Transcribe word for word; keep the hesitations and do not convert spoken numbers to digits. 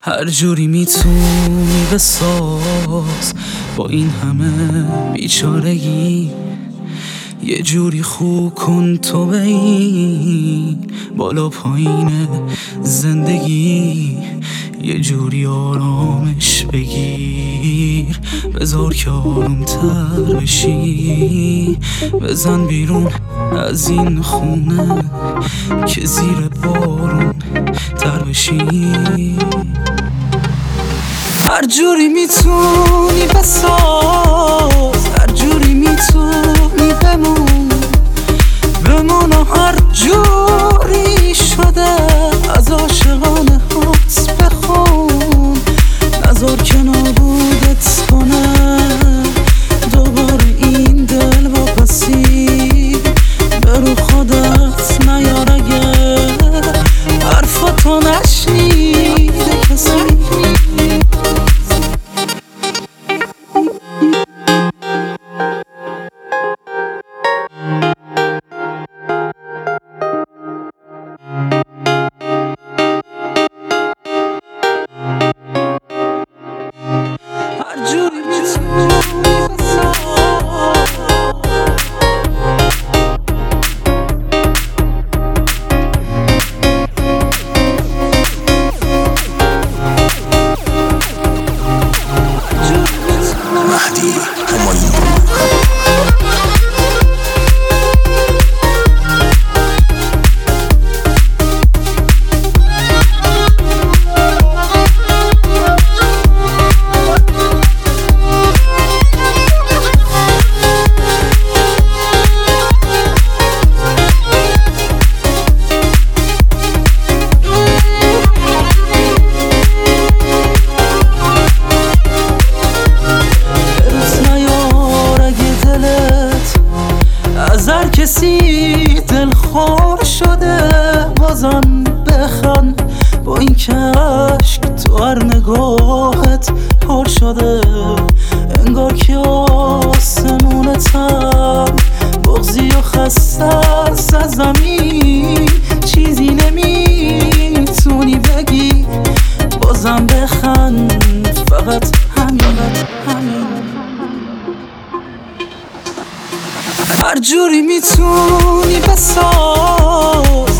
هر جوری میتونی بساز با این همه بیچارگی، یه جوری خوب کن تو به این بالا پایین زندگی، یه جوری آرامش بگیر، بذار که آرومتر بشی، بزن بیرون از این خونه که زیر بارون تر بشی. هر جوری میتونی بساز، هر جوری میتونی بمون بمون و هر جوری شده از عاشقانه هات بخون، نذار که نابودت کنه دوباره این دل واپسی، برو خودت نیار اگه حرفاتو نشنیده کسی. از هر کسی دلخور شده بازم بخند، با این که عشق تو هر نگاهت پر شده، انگار که آسمونتم بغضی و خسته از زمین، چیزی نمیتونی بگی بازم بخند، فقط همین همین. هر جوری میتونی بساز،